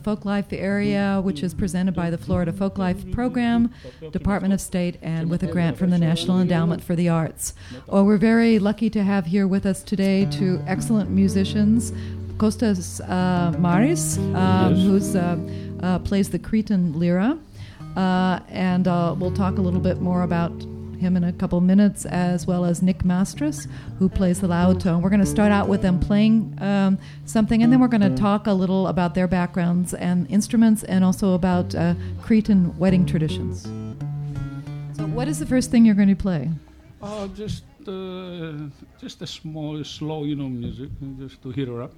Folklife area, which is presented by the Florida Folklife Program, Department of State, and with a grant from the National Endowment for the Arts. We're very lucky to have here with us today two excellent musicians, Kostas Maris, who plays the Cretan lira, and we'll talk a little bit more about him in a couple minutes, as well as Nick Mastras, who plays the lauto. We're going to start out with them playing something, and then we're going to talk a little about their backgrounds and instruments, and also about Cretan wedding traditions. So what is the first thing you're going to play? Just a small, slow, music, just to hit her up.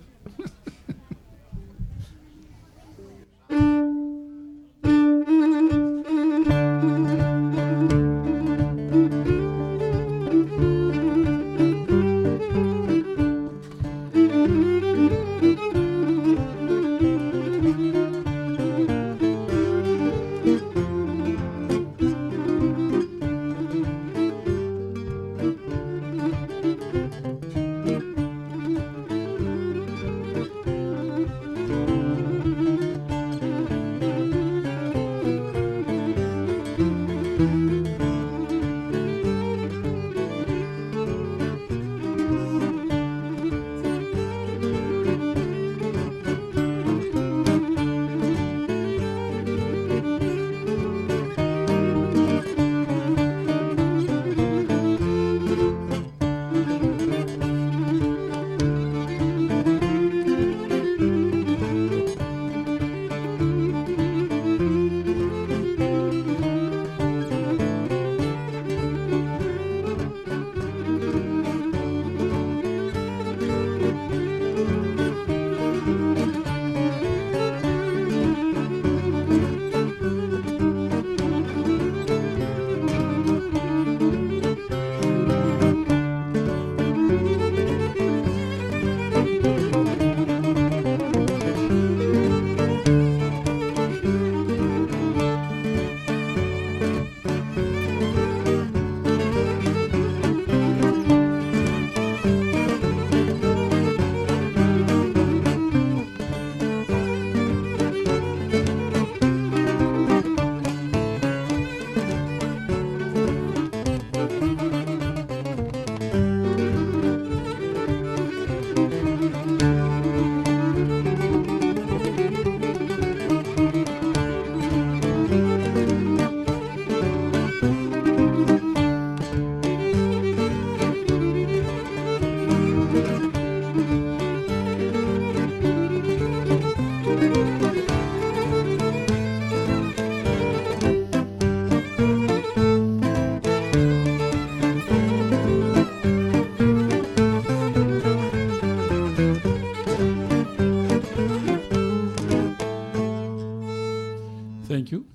Thank you.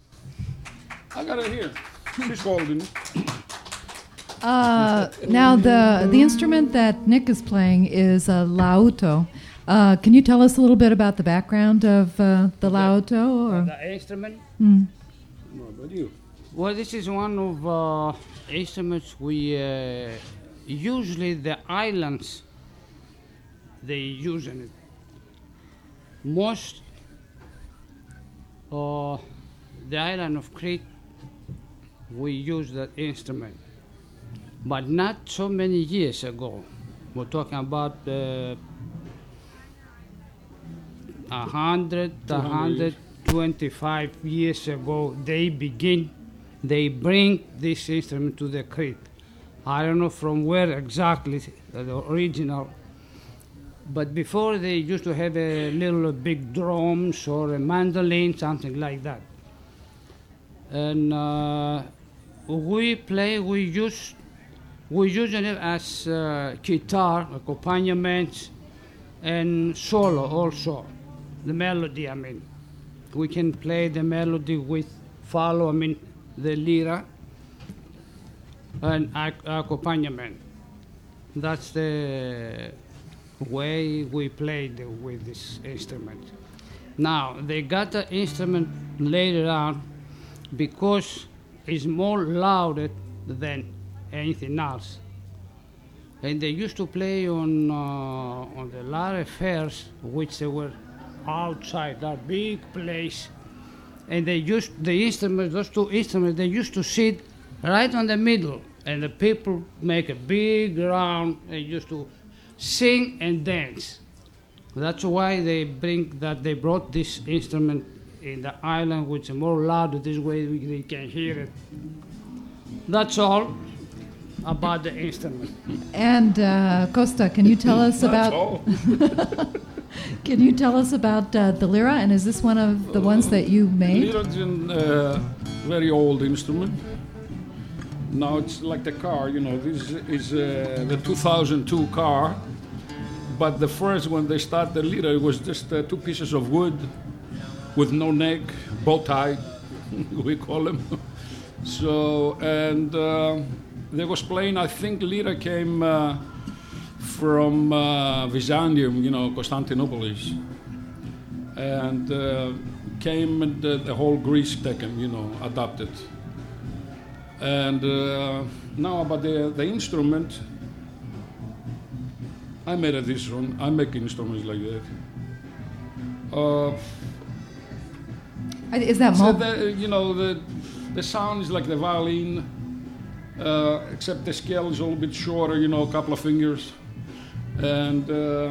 I got it here. She's holding it. Now, the instrument that Nick is playing is a lauto. Can you tell us a little bit about the background of the lauto? Or? The instrument? What about you? Well, this is one of instruments we usually the islands they use in it. Most the island of Crete we use that instrument, but not so many years ago. We're talking about 125 years ago. They bring this instrument to the Crete. I don't know from where exactly the original, but before they used to have a little big drums or a mandolin, something like that. And we use it as guitar accompaniment and solo also. The melody, we can play the melody with the lira and accompaniment. That's the way we played with this instrument. Now, they got the instrument later on because it's more louder than anything else. And they used to play on the Lara fairs, which they were outside that big place, and they used the instruments, those two instruments, they used to sit right on the middle, and the people make a big round and used to sing and dance. That's why they brought this instrument in the island, which is more loud. This way they can hear it. That's all about the instrument. And Costa, can you tell us about? all. Can you tell us about the lira? And is this one of the ones that you made? Lira is a very old instrument. Now it's like the car, you know. This is the 2002 car. But the first, when they started the lira, it was just 2 pieces of wood with no neck, bow tie, we call them. So, and they was playing, I think lira came from Byzantium, you know, Constantinople. And came and the whole Greece taken, you know, adopted. And now about the instrument, I made this one. I make instruments like that. Is that So mo- you know, the sound is like the violin, except the scale is a little bit shorter, you know, a couple of fingers. And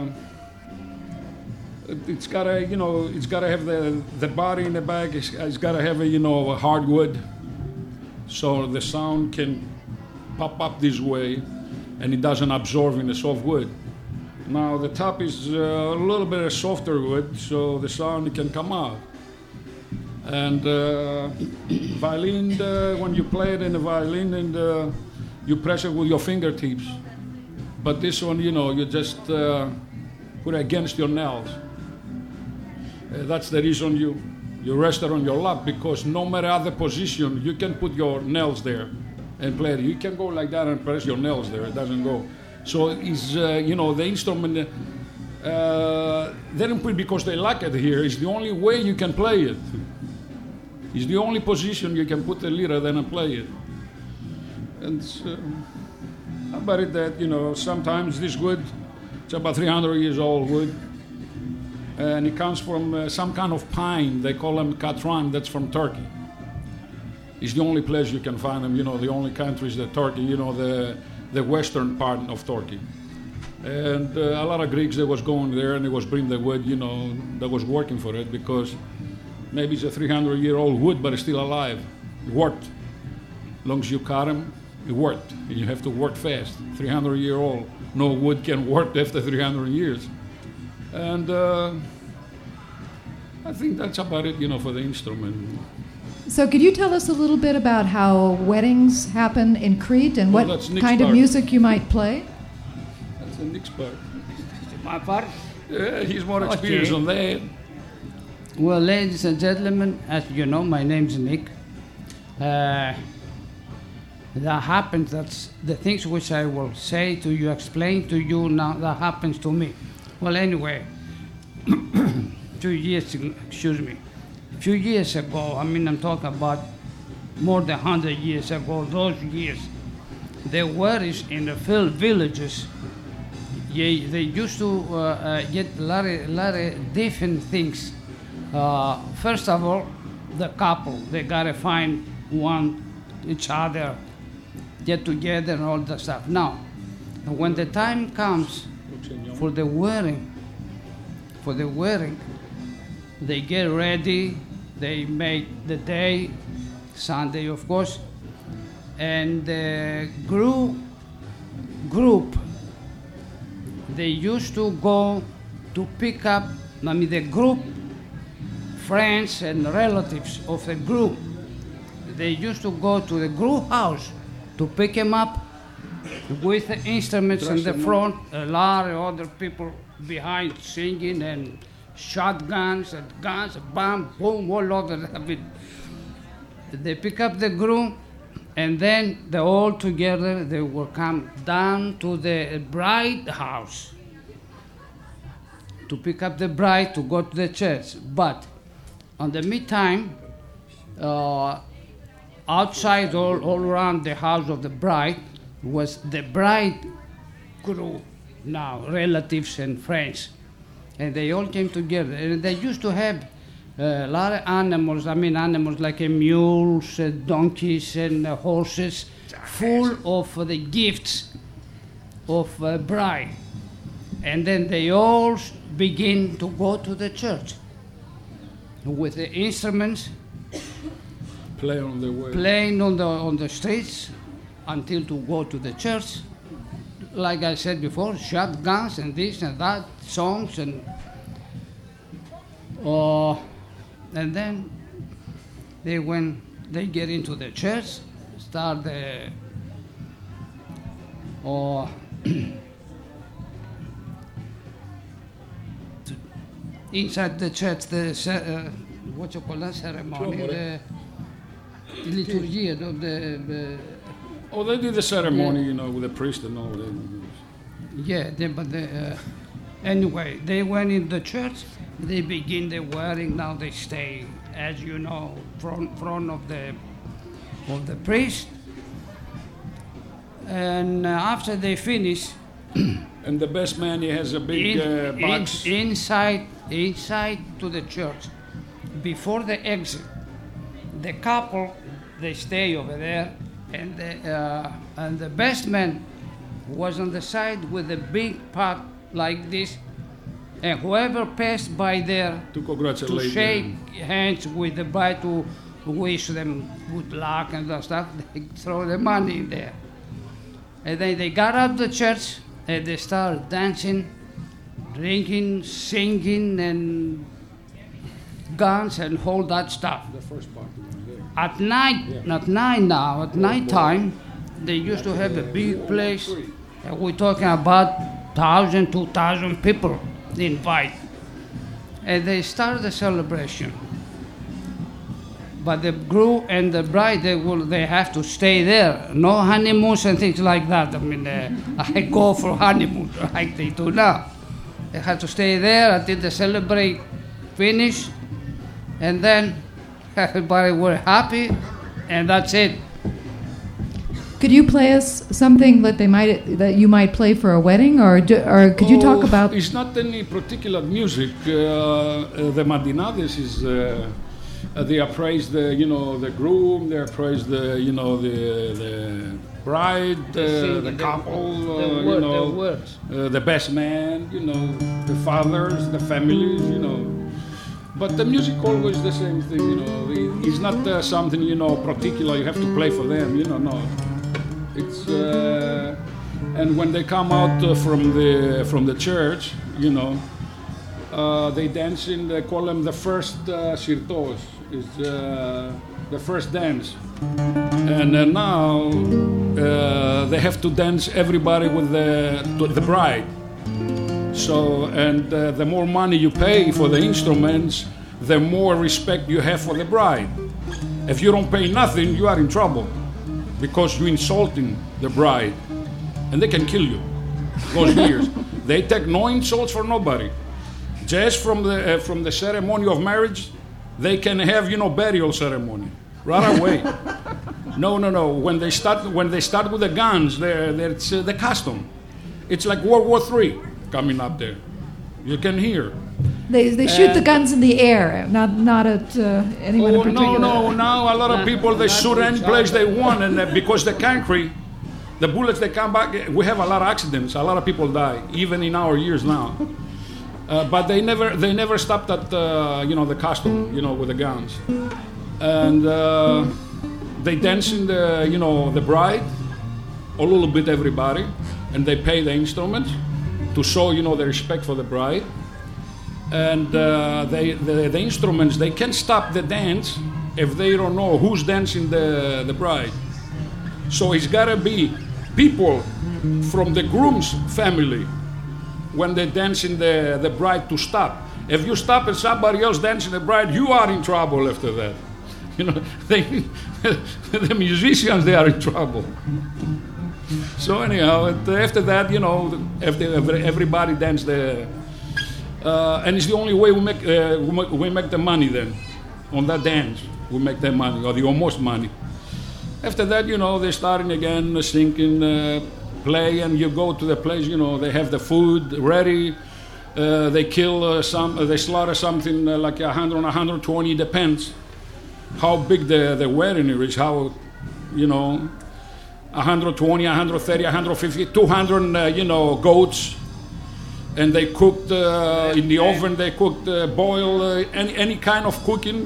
it's gotta, you know, it's gotta have the body in the back. It's gotta have a hardwood, so the sound can pop up this way, and it doesn't absorb in the soft wood. Now the top is a little bit of softer wood, so the sound can come out. And violin, when you play it in the violin, and you press it with your fingertips. But this one, you know, you just put it against your nails. That's the reason you rest it on your lap, because no matter other position, you can put your nails there and play it. You can go like that and press your nails there. It doesn't go. So it's, the instrument, they didn't put it because they like it here. It's the only way you can play it. It's the only position you can put the lira then and play it. And about it that, sometimes this wood, it's about 300 years old wood. And it comes from some kind of pine. They call them katran. That's from Turkey. It's the only place you can find them. The only country is Turkey, the western part of Turkey. And a lot of Greeks, they was going there and they was bringing the wood, that was working for it, because maybe it's a 300-year-old wood, but it's still alive. It worked. As long as you cut them, it worked. And you have to work fast. 300-year-old. No wood can work after 300 years. And I think that's about it, for the instrument. So could you tell us a little bit about how weddings happen in Crete and what kind of music you might play? That's the next part. My part? Yeah, he's more experienced on that. Well, ladies and gentlemen, as you know, my name's Nick. That happens, that's the things which I will say to you, explain to you now, that happens to me. Well, anyway, 2 years, a few years ago, I'm talking about more than 100 years ago, those years, there were in the villages, they used to get a lot of different things. First of all, the couple, they gotta find each other, get together and all that stuff. Now, when the time comes for the wedding, they get ready, they make the day, Sunday of course, and the group, they used to go to pick up, the group, friends and relatives of the group, they used to go to the group house to pick them up with the instruments in the front, a lot of other people behind singing and shotguns and guns, bam, boom, all over. They pick up the groom, and then they all together, they will come down to the bride house to pick up the bride to go to the church. But on the meantime, outside all around the house of the bride was the bride crew, now relatives and friends. and they all came together. And they used to have a lot of animals, animals like mules, donkeys, and horses, full of the gifts of bride. And then they all begin to go to the church with the instruments, playing on the streets until to go to the church. Like I said before, shotguns and this and that, songs and then they get into the church, start the inside the church, what you call that ceremony, the liturgy of the. Oh, they do the ceremony, with the priest and all that. Yeah, anyway, they went in the church. They begin the wearing. Now they stay, as you know, front of the priest. And after they finish. And the best man, he has a big box. Inside to the church, before the exit, the couple, they stay over there, and the best man was on the side with a big pot like this, and whoever passed by there to shake hands with the bride, to wish them good luck and that stuff, they throw the money in there. And then they got out of the church, and they started dancing, drinking, singing, and guns and all that stuff. The first part. At night, not now, at night time, they used to have a big place. We're talking about 1,000, 2,000 people they invite. And they started the celebration. But the groom and the bride, they have to stay there. No honeymoons and things like that. I go for honeymoon like they do now. They have to stay there until the celebrate finish, and then everybody were happy, and that's it. Could you play us something that you might play for a wedding, or could you talk about? It's not any particular music. The Madinades is. They appraise the groom. They appraise the bride, the couple. The best man. The fathers, the families. But the music always the same thing. It's not something particular. You have to play for them. No. It's and when they come out from the church, they dance they call them the first sirtos, is the first dance. And now they have to dance everybody with the bride. So, and the more money you pay for the instruments, the more respect you have for the bride. If you don't pay nothing, you are in trouble because you're insulting the bride. And they can kill you. Those years. They take no insults for nobody. Just from the ceremony of marriage, they can have burial ceremony right away. No. When they start with the guns, it's the custom. It's like World War III coming up there. You can hear. They shoot the guns in the air, not at anyone in particular. No. Now a lot of people they shoot any place they want, and because the country, the bullets they come back. We have a lot of accidents. A lot of people die, even in our years now. But they never stopped at the custom, with the guns, and they dance in the bride, a little bit everybody, and they play the instruments to show the respect for the bride, and the instruments they can't stop the dance if they don't know who's dancing the bride. So it's gotta be people from the groom's family. When they dance in the bride to stop. If you stop and somebody else dancing the bride, you are in trouble after that. The musicians, they are in trouble. So anyhow, after that, everybody dance and it's the only way we make the money then. On that dance, we make the money, or the almost money. After that, they're starting again, singing, play, and you go to the place, they have the food ready, They kill they slaughter something like 100, 120, depends how big the wedding is, how, 120, 130, 150, 200, goats. And they cooked in the oven, they cooked, boil, any kind of cooking,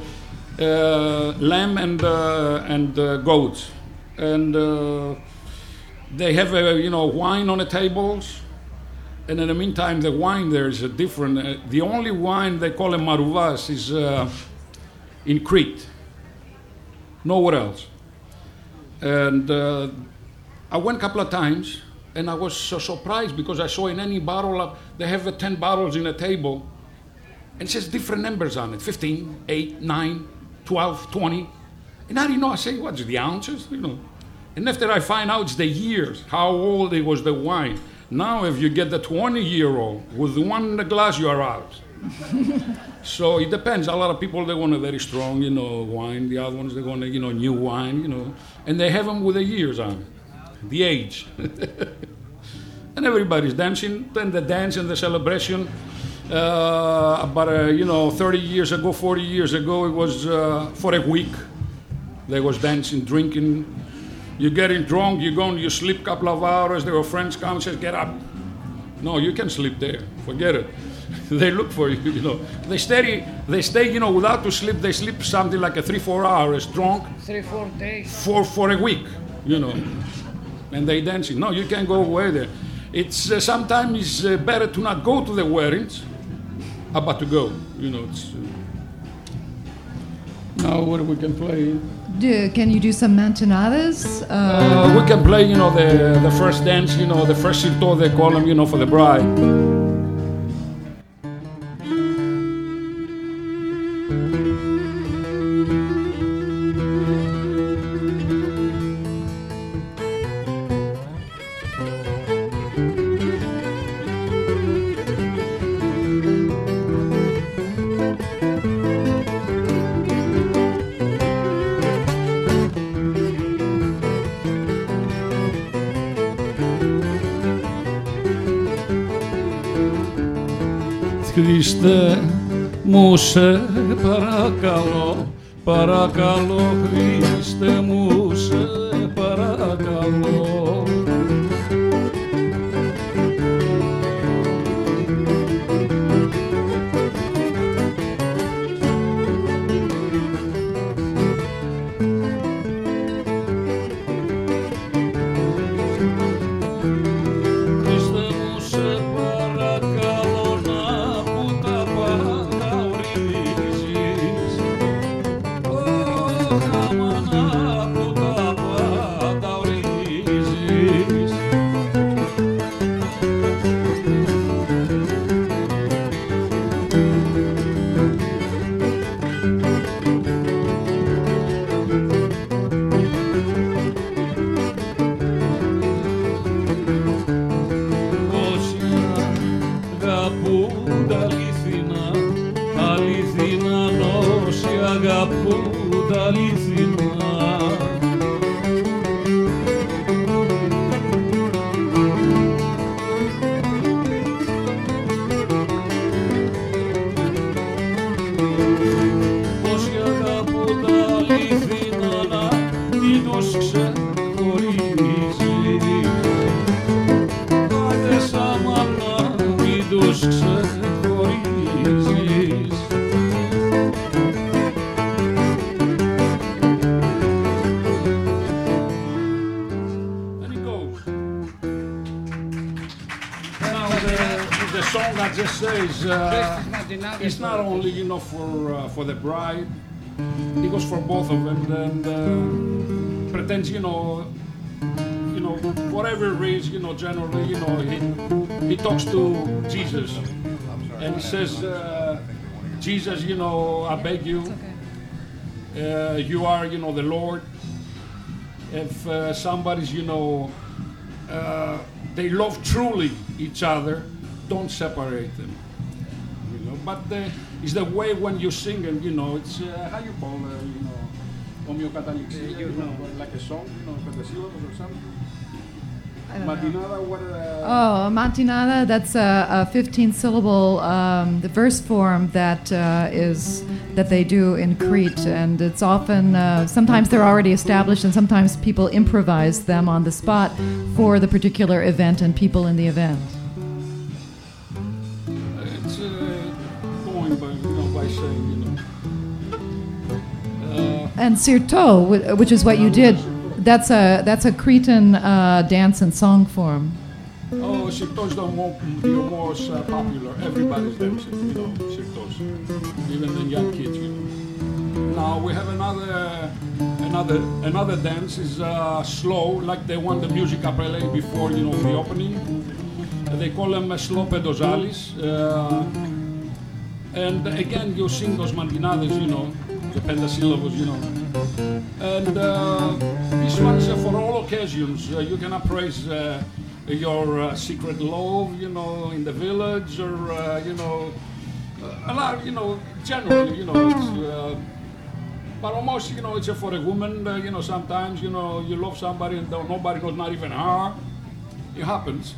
lamb and goats. And they have, wine on the tables. And in the meantime, the wine there is a different. The only wine they call it maruvas is in Crete. Nowhere else. And I went a couple of times, and I was so surprised because I saw in any bottle, they have 10 bottles in a table, and it says different numbers on it, 15, 8, 9, 12, 20. And I didn't know, I say, what's the ounces? And after I find out it's the years, how old it was the wine. Now if you get the 20-year-old with one glass, you are out. So it depends. A lot of people, they want a very strong, wine. The other ones, they want new wine, And they have them with the years on it. The age. And everybody's dancing. Then the dance and the celebration. About 30 years ago, 40 years ago, it was for a week. They was dancing, drinking. You're getting drunk, you go and you sleep a couple of hours. Their friends come and says, get up. No, you can sleep there. Forget it. They look for you, They stay, without to sleep. They sleep something like 3-4 hours drunk. 3-4 days. For a week, And they dancing. No, you can't go away there. It's sometimes it's better to not go to the weddings, but to go. It's. Now what we can play? Can you do some mantanadas? We can play, the first dance, the first sirto they call them, for the bride. Χριστέ μου σε παρακαλώ, παρακαλώ Χριστέ μου σε παρακαλώ. It's not only, for the bride. It goes for both of them. And pretends, whatever reason, generally, he talks to Jesus, and he says, Jesus, I beg you, you are, the Lord. If somebody's, they love truly each other, don't separate them. But it's the way when you sing, and it's how you call homeocatalixia, like a song, or something. Mantinada, what? Oh, mantinada. That's a 15-syllable the verse form that they do in Crete, and it's often sometimes they're already established, and sometimes people improvise them on the spot for the particular event and people in the event. It's going by saying, And Sirto, which is what you did, that's a Cretan dance and song form. Oh, Sirtos the most popular. Everybody's dancing, Sirtos, even the young kids. Now we have another dance is slow, like they want the music cappella before the opening. They call them slow pedozalis, and again you sing those mantinadas, the pentasyllables, and this one's for all occasions. You can praise your secret love, in the village, or a lot, generally, it's, but almost, it's for a woman. Sometimes, you love somebody and nobody knows, not even her. It happens.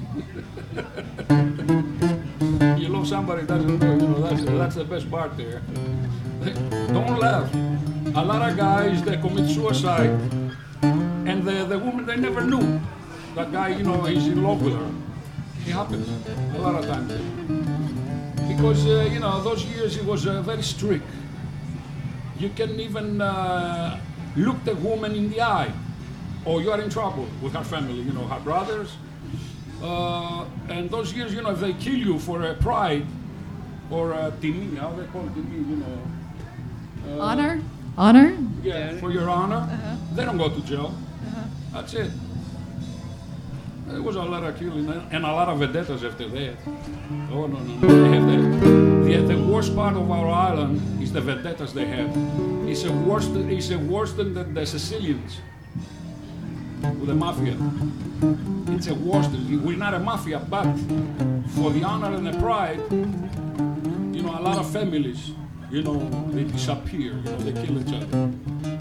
You love somebody, doesn't know, that's the best part there. Don't laugh. A lot of guys, they commit suicide, and the woman, they never knew. That guy, he's in love with her. It happens a lot of times. Because, those years it was very strict. You can't even look the woman in the eye, or you are in trouble with her family, her brothers. And those years, if they kill you for a pride, or timi, how they call it, timi, Honor? Honor? Yeah, for your honor. They don't go to jail. That's it. There was a lot of killing and a lot of vendettas after that. Oh, no. They have the worst part of our island is the vendettas they have. It's worse than the Sicilians with the mafia. It's a worse. We're not a mafia, but for the honor and the pride, a lot of families, they disappear. They kill each other.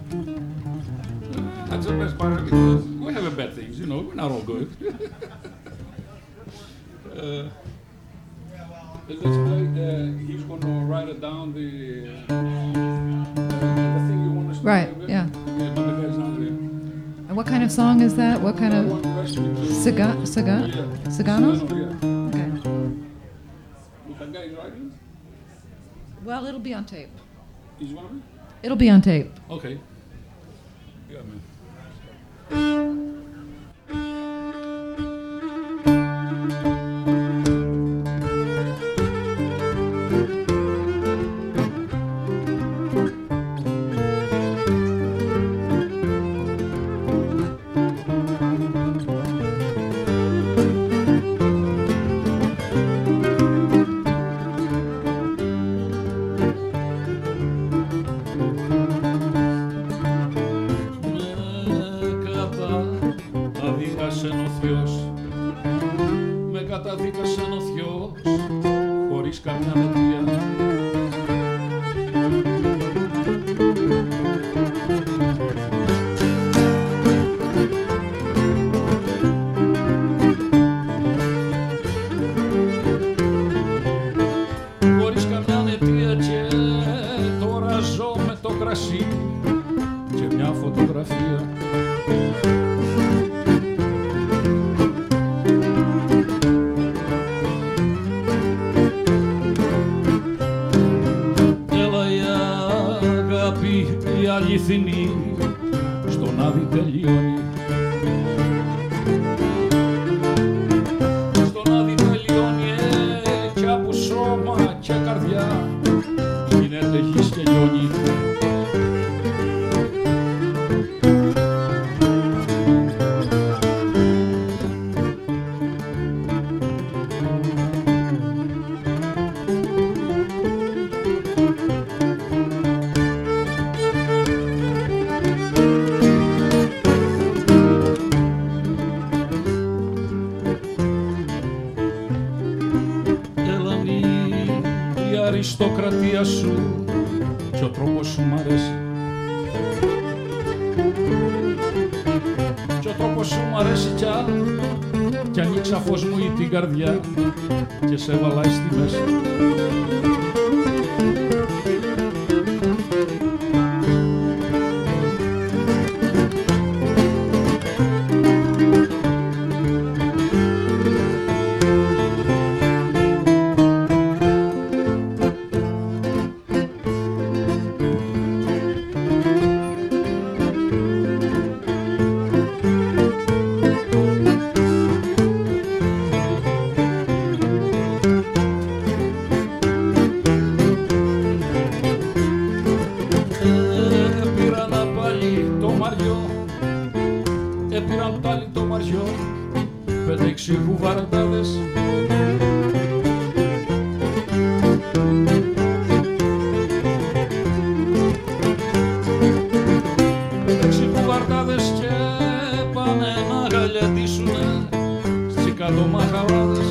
That's the best part of it. We have bad things, we're not all good. Let's play, he's going to write it down, the thing you want to Right, yeah. But the guy's not there. And what kind of song is that? What kind of... Sagano? Yeah. Okay. With that guy writing? Well, it'll be on tape. He's one of them? It'll be on tape. Okay. Yeah, man. Με καταδίκασε ο Θεός χωρίς καμιά αιτία. Χωρίς καμιά αιτία και τώρα ζω με το κρασί και μια φωτογραφία. Η αληθινή στον άδει τελειώνει. Στον άδει τελειώνει κι από σώμα και καρδιά γίνεται γης και λιώνει. Η αριστοκρατία σου κι ο τρόπος σου μ' αρέσει. Κι ο τρόπος σου μ' αρέσει κι άλλο κι ανοίξα φως μου ή την καρδιά και σε έβαλα στη μέση. Έπειραν πάλι το μαριό, 5-6 κουβαρντάδες. Κουβαρντάδες και πάνε να γαλιατίσουνε στις καλομαχαράδες.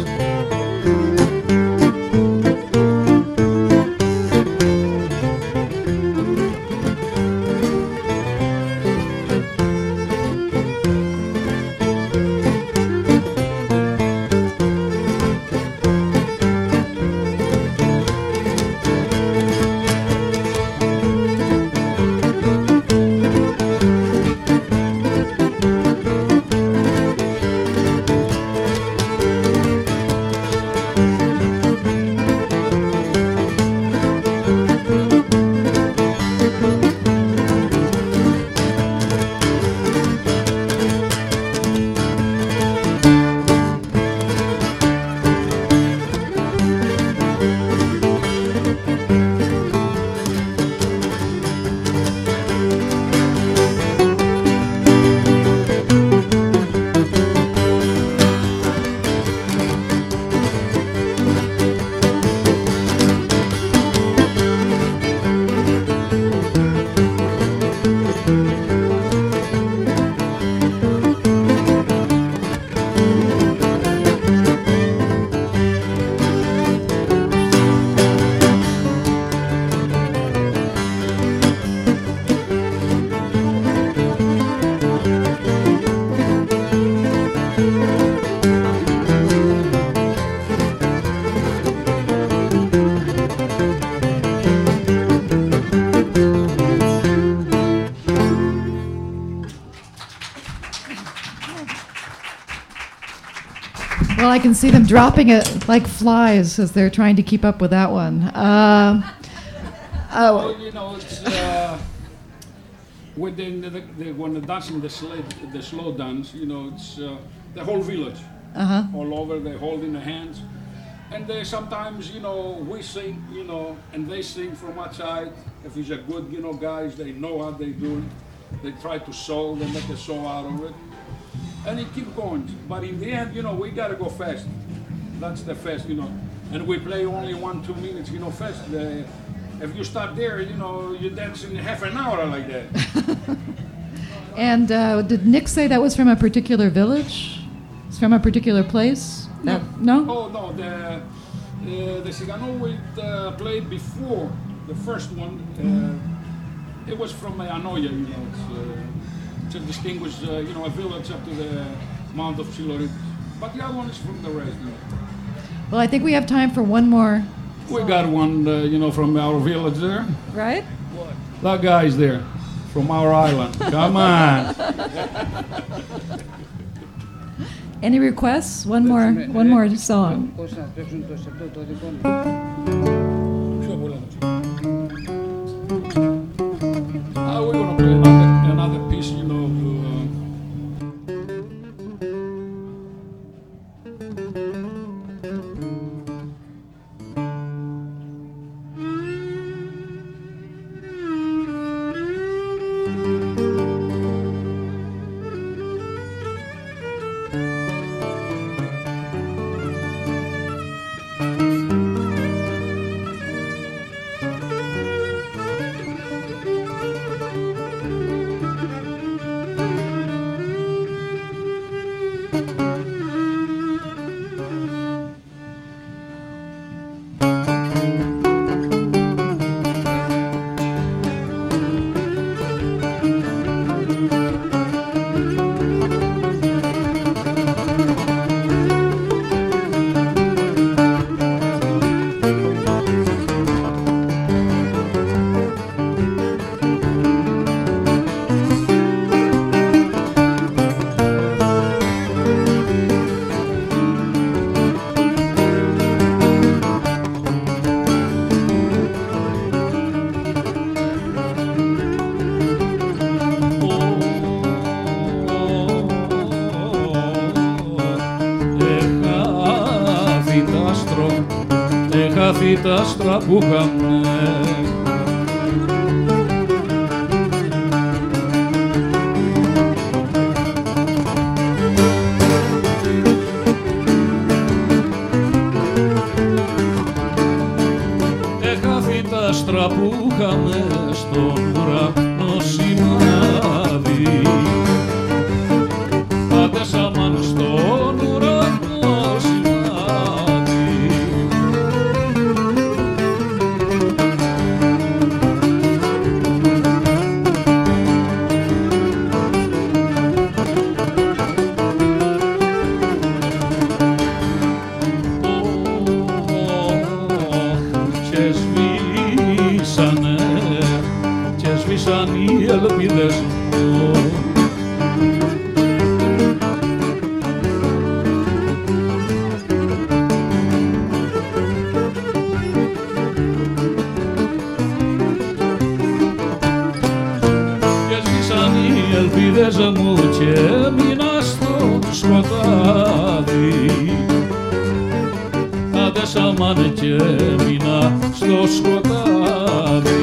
Well, I can see them dropping it like flies as they're trying to keep up with that one. Well, you know, it's when they're dancing the slow dance, you know, it's the whole village, all over. They hold in the hands, and they sometimes, you know, we sing, you know, and they sing from outside. If it's a good, you know, guys, they know what they do. They try to sew, they make a sew out of it, and it keep going. But in the end, you know, we gotta go fast. That's the fast, you know, and we play only 1-2 minutes, you know, fast. If you stop there, you know, you dance in half an hour like that. And did Nick say that was from a particular village? It's from a particular place? No. No? Oh, no. The Cigano we played before, the first one, it was from Anoia, you know. It's a distinguished, you know, a village up to the Mount of Chiloritos. But the other one is from the rest, you know. Well, I think we have time for one more. We got one, you know, from our village there. Right? What? That guy's there, from our island. Come on. Any requests? One more song. We're gonna play another piece, you know. χαθεί τα άστρα που είχαμε. Έχαθη τα άστρα που είχαμε στον ουρανό σημάδι. Αντέσαμαν στον ουρανό σημάδι. Και σβήσαν οι ελπίδες μου. Και σβήσαν οι ελπίδες μου και έμεινα στο σκοτάδι. Αντέσαμαν και έμεινα στο σκοτάδι.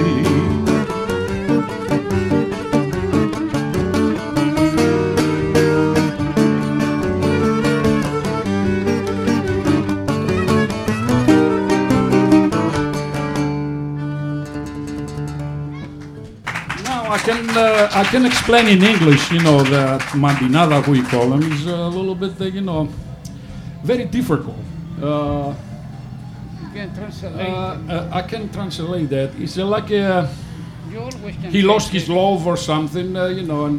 I can explain in English, you know, that Mandinada, we call them, is a little bit, you know, very difficult. You can translate. I can translate that. It's like You always can he lost his translate. love or something, you know, and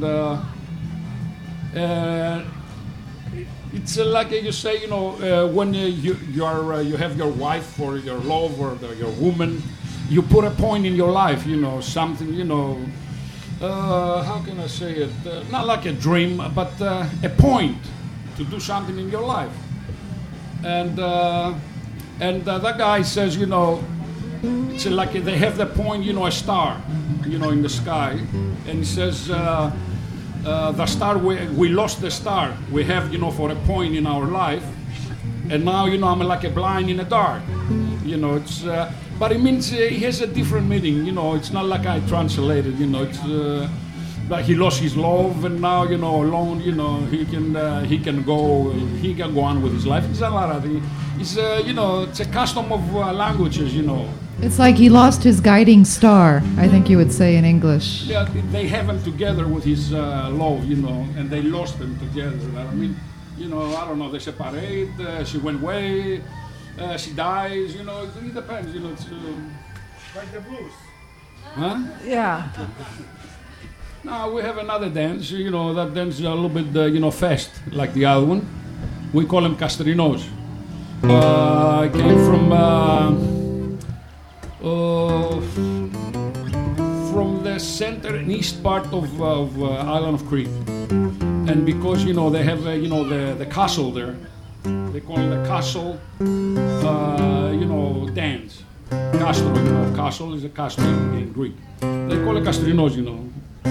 it's like you say, you know, when you have your wife or your love or your woman, you put a point in your life, you know, something, you know. How can I say it? Not like a dream, but a point to do something in your life. And that guy says, you know, it's like they have the point, you know, a star, you know, in the sky, and he says, the star, we lost the star we have, you know, for a point in our life, and now, you know, I'm like a blind in the dark, you know. It's but it means he has a different meaning, you know. It's not like I translated, you know. It's that he lost his love, and now, you know, alone, you know, he can go on with his life. It's a lot of it's you know, it's a custom of languages, you know. It's like he lost his guiding star, I think you would say in English. Yeah, they have him together with his love, you know, and they lost them together. I mean, you know, I don't know, they separate, she went away, she dies, you know, it depends, you know. It's Like the blues. huh? Yeah. Now we have another dance, you know, that dance is a little bit, you know, fast, like the other one. We call him Castrinos. I came from the center and east part of island of Crete, and because, you know, they have, you know, the castle there, they call it the castle, you know, dance. Castro, you know, castle is a castle in Greek. They call it Castrinos, you know.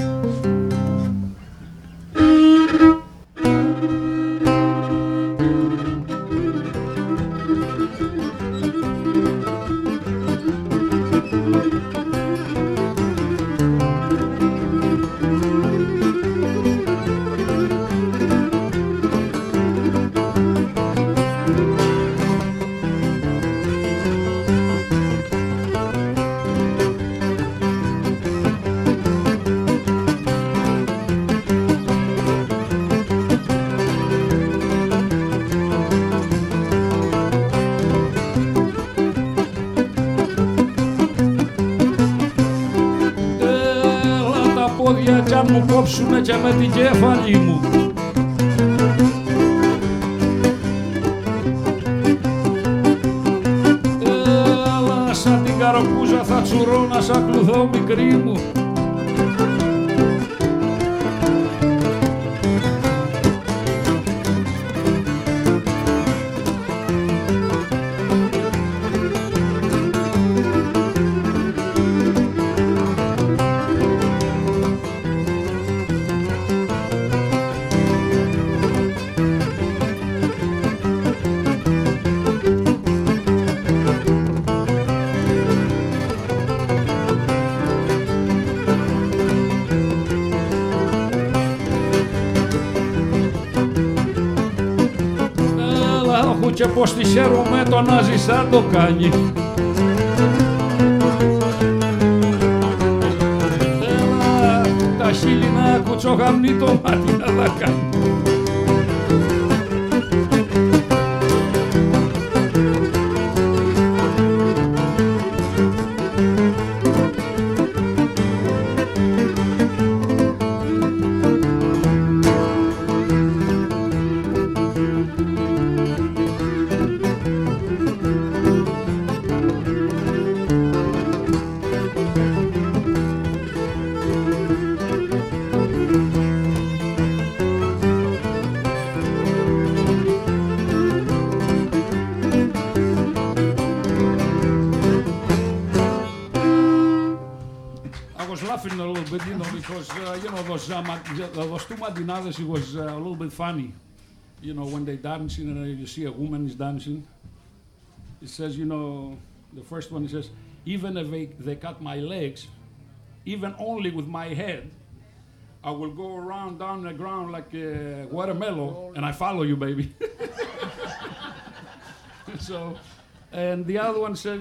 Κι αν μου κόψουνε και με την κέφαλη μου. Έλα σαν την καροκούζα θα τσουρώνα σαν κλουδό μικρή μου. και πως τη χαίρομαι το να ζησά το κάνει. Έλα τα χείλη να κουτσογαμνεί το μάτι να τα κάνει. Laughing a little bit, you know, because those two Madinades, it was a little bit funny, you know, when they dancing and you see a woman is dancing. It says, you know, the first one, it says, even if they cut my legs, even only with my head, I will go around down the ground like a watermelon, and I follow you, baby. So, and the other one says,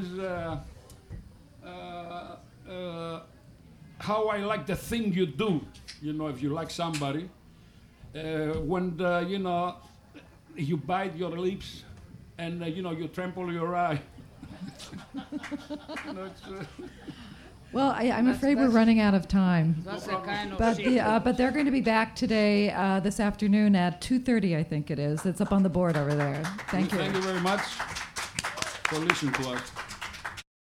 how I like the thing you do, you know, if you like somebody, when, you know, you bite your lips and, you know, you trample your eye. You know, well, I'm afraid we're running out of time. That's a kind of But they're going to be back today, this afternoon at 2:30, I think it is. It's up on the board over there. Thank you. Thank you very much for listening to us.